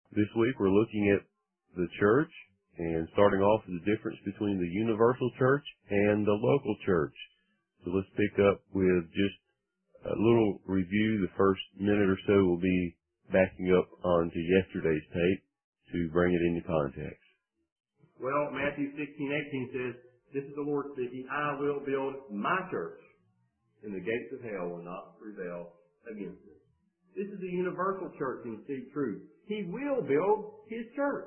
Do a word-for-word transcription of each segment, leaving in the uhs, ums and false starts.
This week we're looking at the church and starting off with the difference between the universal church and the local church. So let's pick up with just a little review. The first minute or so will be backing up onto yesterday's tape to bring it into context. Well, Matthew sixteen eighteen says, "This is the Lord speaking, I will build my church, and the gates of hell will not prevail against it." This is the universal church in Seek Truth. He will build His church.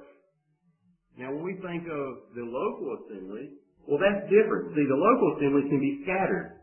Now, when we think of the local assembly, well, that's different. See, the local assembly can be scattered.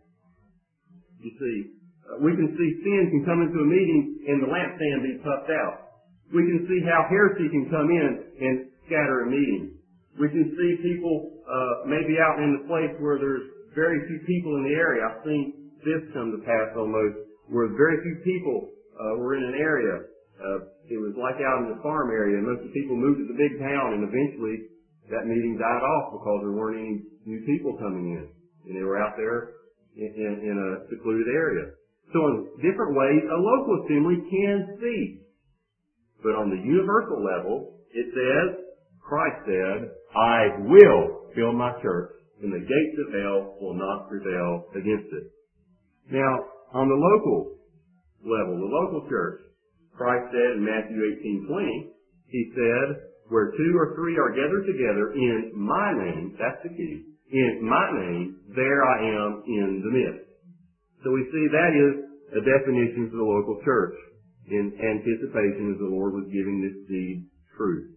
You see, uh, we can see sin can come into a meeting and the lampstand be puffed out. We can see how heresy can come in and scatter a meeting. We can see people uh, maybe out in the place where there's very few people in the area. I've seen this come to pass almost, where very few people uh, were in an area. Uh, it was like out in the farm area, and most of the people moved to the big town, and eventually that meeting died off because there weren't any new people coming in, and they were out there in, in, in a secluded area. So in different ways, a local assembly can cease. But on the universal level, it says, Christ said, "I will build my church, and the gates of hell will not prevail against it." Now, on the local level, the local church, Christ said in Matthew eighteen twenty, He said, "Where two or three are gathered together in my name," that's the key, "in my name, there I am in the midst." So we see that is a definition for the local church in anticipation as the Lord was giving this seed truth.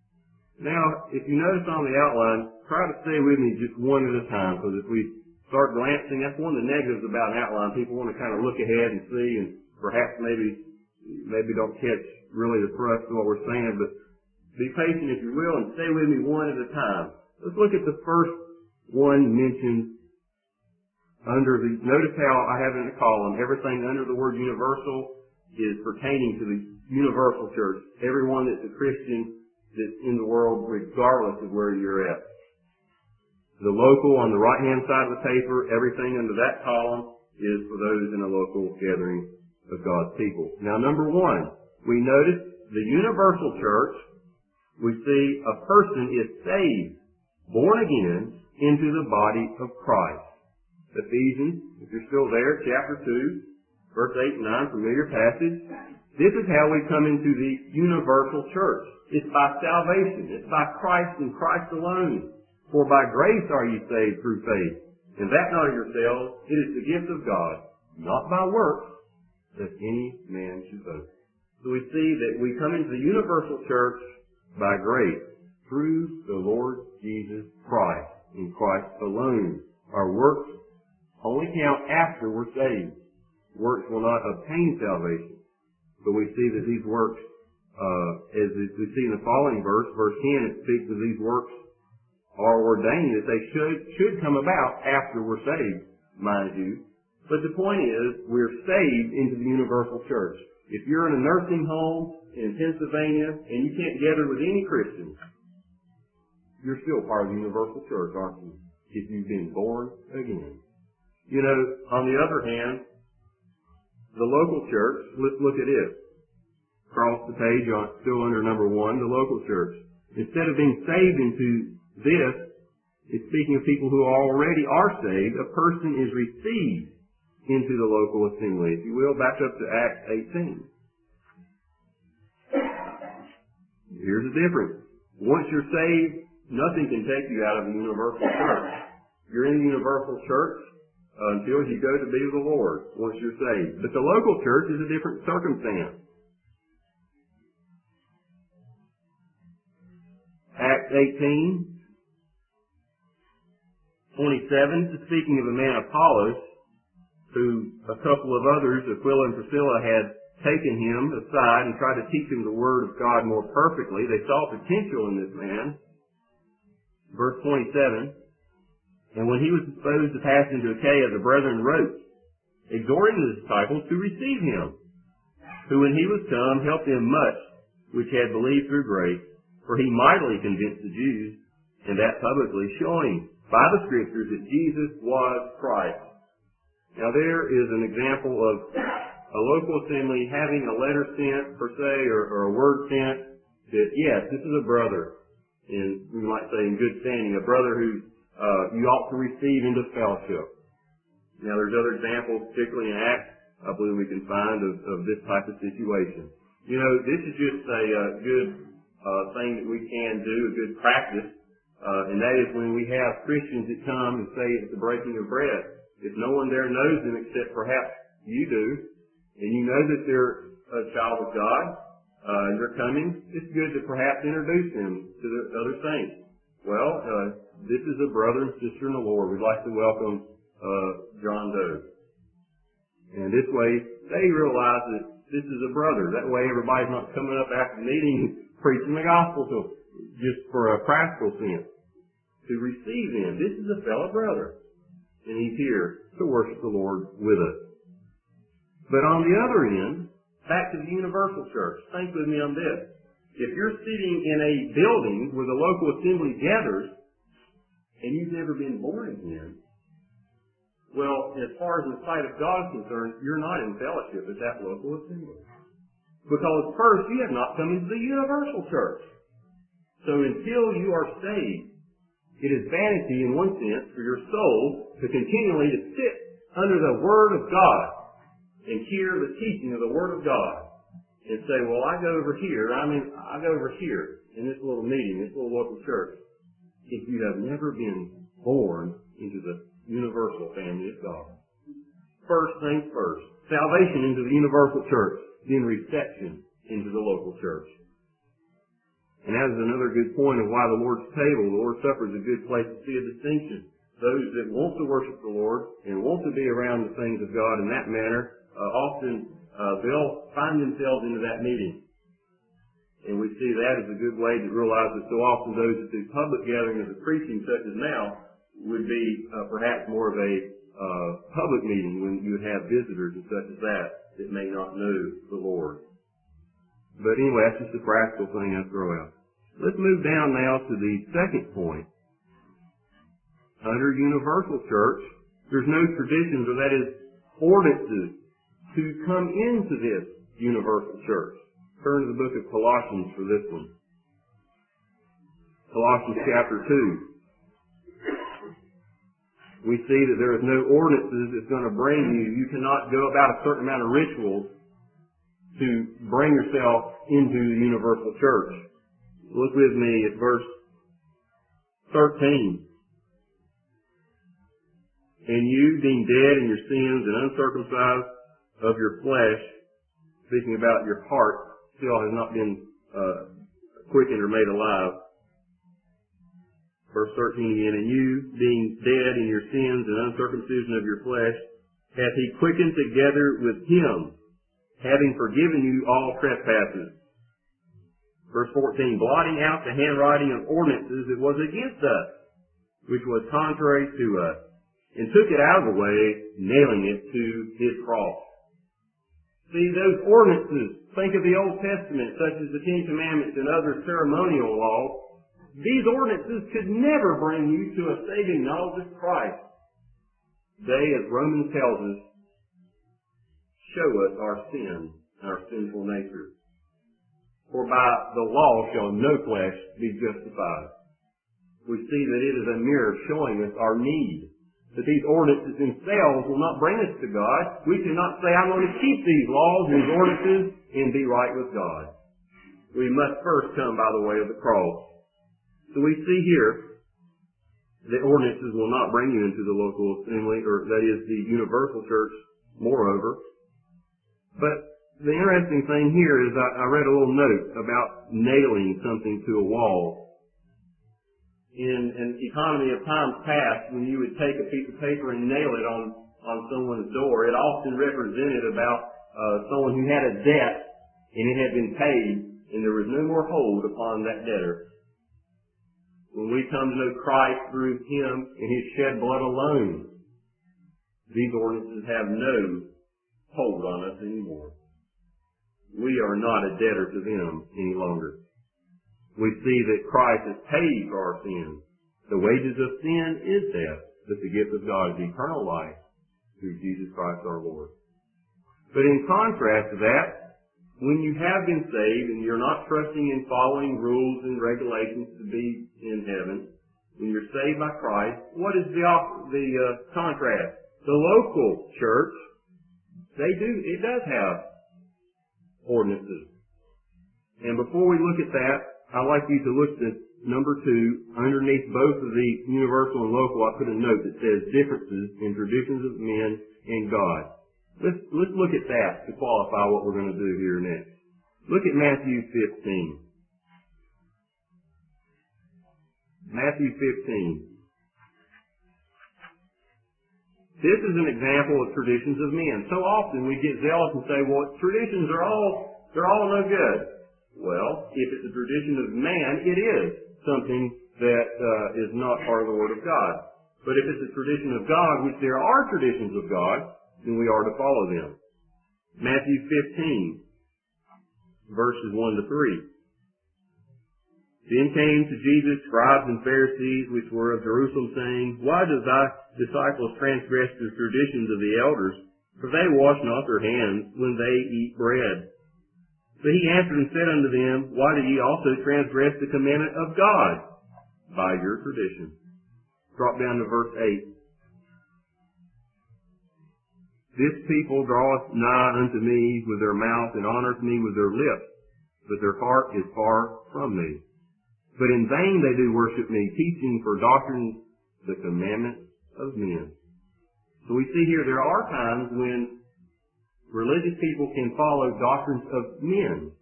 Now, if you notice on the outline, try to stay with me just one at a time, because if we start glancing, that's one of the negatives about an outline. People want to kind of look ahead and see, and perhaps maybe maybe don't catch really the thrust of what we're saying, but be patient if you will and stay with me one at a time. Let's look at the first one mentioned under the, notice how I have it in a column, everything under the word universal is pertaining to the universal church. Everyone that's a Christian that's in the world regardless of where you're at. The local on the right-hand side of the paper, everything under that column is for those in a local gathering of God's people. Now, number one, we notice the universal church, we see a person is saved, born again, into the body of Christ. Ephesians, if you're still there, chapter two, verse eight and nine, familiar passage. This is how we come into the universal church. It's by salvation. It's by Christ and Christ alone. "For by grace are ye saved through faith, and that not of yourselves, it is the gift of God, not by works, that any man should boast." So we see that we come into the universal church by grace, through the Lord Jesus Christ, in Christ alone. Our works only count after we're saved. Works will not obtain salvation. But we see that these works, uh, as we see in the following verse, verse ten, it speaks of these works are ordained, that they should, should come about after we're saved, mind you. But the point is, we're saved into the universal church. If you're in a nursing home in Pennsylvania and you can't gather with any Christians, you're still part of the universal church, aren't you? If you've been born again. You know, on the other hand, the local church, let's look at it. Across the page, still under number one, the local church. Instead of being saved into this, it's speaking of people who already are saved. A person is received into the local assembly. If you will, back up to Acts eighteen. Here's the difference. Once you're saved, nothing can take you out of the universal church. You're in the universal church uh, until you go to be with the Lord once you're saved. But the local church is a different circumstance. Acts eighteen, twenty-seven, speaking of a man Apollos, who a couple of others, Aquila and Priscilla, had taken him aside and tried to teach him the Word of God more perfectly. They saw potential in this man. Verse twenty-seven, "And when he was disposed to pass into Achaia, the brethren wrote, exhorting the disciples to receive him, who when he was come helped them much, which had believed through grace, for he mightily convinced the Jews, and that publicly, showing by the Scriptures that Jesus was Christ." Now there is an example of a local assembly having a letter sent, per se, or, or a word sent, that, yes, this is a brother, and we might say in good standing, a brother who uh, you ought to receive into fellowship. Now, there's other examples, particularly in Acts, I believe we can find of, of this type of situation. You know, this is just a uh, good uh, thing that we can do, a good practice, uh, and that is when we have Christians that come and say at the breaking of bread, if no one there knows them except perhaps you do, and you know that they're a child of God, uh, and they're coming, it's good to perhaps introduce them to the other saints. Well, uh, this is a brother and sister in the Lord. We'd like to welcome uh, John Doe. And this way, they realize that this is a brother. That way, everybody's not coming up after the meeting preaching the gospel to them, just for a practical sense. To receive them, this is a fellow brother, and he's here to worship the Lord with us. But on the other end, back to the universal church. Think with me on this. If you're sitting in a building where the local assembly gathers, and you've never been born again, well, as far as the sight of God is concerned, you're not in fellowship at that local assembly. Because first, you have not come into the universal church. So until you are saved, it is vanity in one sense for your soul to continually to sit under the Word of God and hear the teaching of the Word of God and say, well, I go over here, I mean, I go over here in this little meeting, this little local church. If you have never been born into the universal family of God. First things first, salvation into the universal church, then reception into the local church. And that is another good point of why the Lord's table, the Lord's Supper, is a good place to see a distinction. Those that want to worship the Lord and want to be around the things of God in that manner, uh, often uh, they'll find themselves into that meeting. And we see that as a good way to realize that so often those that do public gatherings of preaching such as now would be uh, perhaps more of a uh, public meeting when you would have visitors and such as that that may not know the Lord. But anyway, that's just a practical thing I throw out. Let's move down now to the second point. Under universal church, there's no traditions, or that is, ordinances to come into this universal church. Turn to the book of Colossians for this one. Colossians chapter two. We see that there is no ordinances that's going to bring you. You cannot go about a certain amount of rituals to bring yourself into the universal church. Look with me at verse thirteen. And you, being dead in your sins and uncircumcised of your flesh, speaking about your heart, still has not been uh, quickened or made alive. Verse thirteen again, and you, being dead in your sins and uncircumcision of your flesh, hath he quickened together with him, having forgiven you all trespasses. Verse fourteen, blotting out the handwriting of ordinances that was against us, which was contrary to us, and took it out of the way, nailing it to his cross. See, those ordinances, think of the Old Testament, such as the Ten Commandments and other ceremonial laws. These ordinances could never bring you to a saving knowledge of Christ. They, as Romans tells us, show us our sin and our sinful nature. For by the law shall no flesh be justified. We see that it is a mirror showing us our need. That these ordinances themselves will not bring us to God. We cannot say, I'm going to keep these laws and these ordinances and be right with God. We must first come by the way of the cross. So we see here that ordinances will not bring you into the local assembly, or that is the universal church, moreover. But the interesting thing here is I, I read a little note about nailing something to a wall. In an economy of times past, when you would take a piece of paper and nail it on, on someone's door, it often represented about uh, someone who had a debt and it had been paid and there was no more hold upon that debtor. When we come to know Christ through Him and His shed blood alone, these ordinances have no hold on us anymore. We are not a debtor to them any longer. We see that Christ has paid for our sins. The wages of sin is death, but the gift of God is eternal life through Jesus Christ our Lord. But in contrast to that, when you have been saved and you're not trusting in following rules and regulations to be in heaven, when you're saved by Christ, what is the op- the uh, contrast? The local church, they do, it does have ordinances. And before we look at that, I'd like you to look at number two, underneath both of the universal and local, I put a note that says differences in traditions of men and God. Let's, let's look at that to qualify what we're going to do here next. Look at Matthew fifteen. Matthew fifteen. This is an example of traditions of men. So often we get zealous and say, well, traditions are all, they're all no good. Well, if it's a tradition of man, it is something that uh, is not part of the Word of God. But if it's a tradition of God, which there are traditions of God, then we are to follow them. Matthew fifteen, verses one to three. Then came to Jesus scribes and Pharisees which were of Jerusalem, saying, Why do thy disciples transgress the traditions of the elders? For they wash not their hands when they eat bread. But he answered and said unto them, Why do ye also transgress the commandment of God? By your tradition. Drop down to verse eight. This people draweth nigh unto me with their mouth, and honoureth me with their lips, but their heart is far from me. But in vain they do worship me, teaching for doctrines the commandments of men. So we see here there are times when religious people can follow doctrines of men.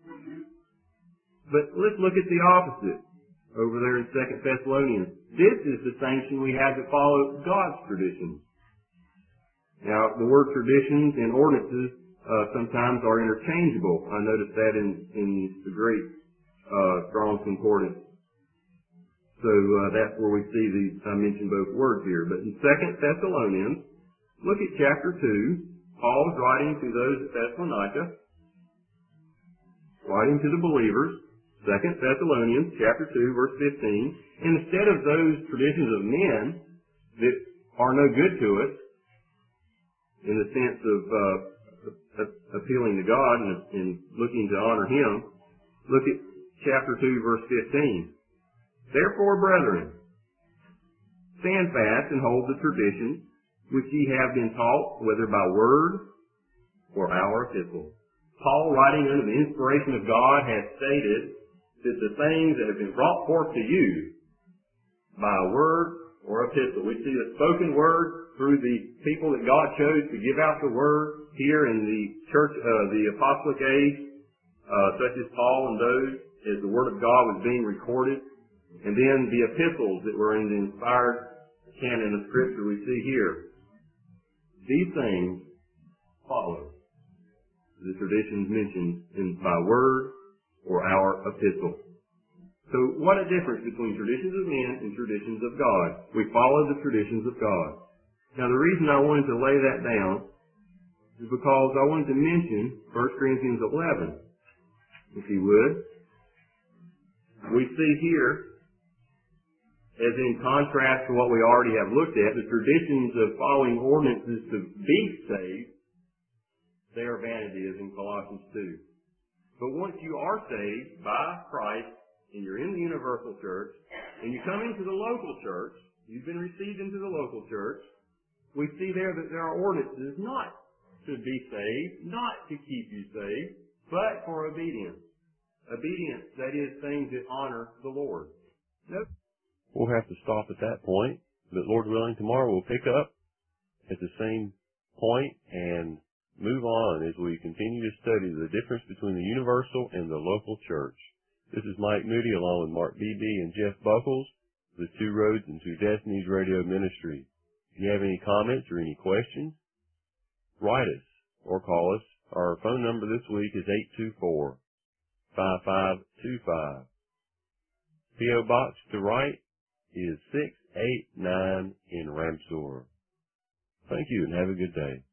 But let's look at the opposite over there in Second Thessalonians. This is the sanction we have to follow God's traditions. Now, the word traditions and ordinances uh, sometimes are interchangeable. I noticed that in, in the Greek uh, Strong's Concordance. So uh, that's where we see these, I mentioned both words here. But in Second Thessalonians, look at chapter two. Paul is writing to those at Thessalonica, writing to the believers, Second Thessalonians chapter two, verse fifteen. And instead of those traditions of men that are no good to us, in the sense of uh, appealing to God and, and looking to honor Him, look at chapter two, verse fifteen. Therefore, brethren, stand fast and hold the traditions which ye have been taught, whether by word or our epistle. Paul, writing under the inspiration of God, has stated that the things that have been brought forth to you by word or epistle. We see the spoken word through the people that God chose to give out the word here in the church, uh, the apostolic age, uh, such as Paul and those, as the word of God was being recorded. And then the epistles that were in the inspired canon of Scripture we see here. These things follow the traditions mentioned in, by word or our epistle. So what a difference between traditions of men and traditions of God. We follow the traditions of God. Now the reason I wanted to lay that down is because I wanted to mention First Corinthians eleven, if you would. We see here, as in contrast to what we already have looked at, the traditions of following ordinances to be saved, they are vanity, as in Colossians two. But once you are saved by Christ, and you're in the universal church, and you come into the local church, you've been received into the local church, we see there that there are ordinances not to be saved, not to keep you saved, but for obedience. Obedience, that is, things that honor the Lord. Nope. We'll have to stop at that point, but Lord willing, tomorrow we'll pick up at the same point and move on as we continue to study the difference between the universal and the local church. This is Mike Moody along with Mark Beebe and Jeff Buckles, the Two Roads and Two Destinies Radio Ministry. If you have any comments or any questions, write us or call us. Our phone number this week is eight two four, five five two five. P O Box to write is six eight nine in Ramseur. Thank you and have a good day.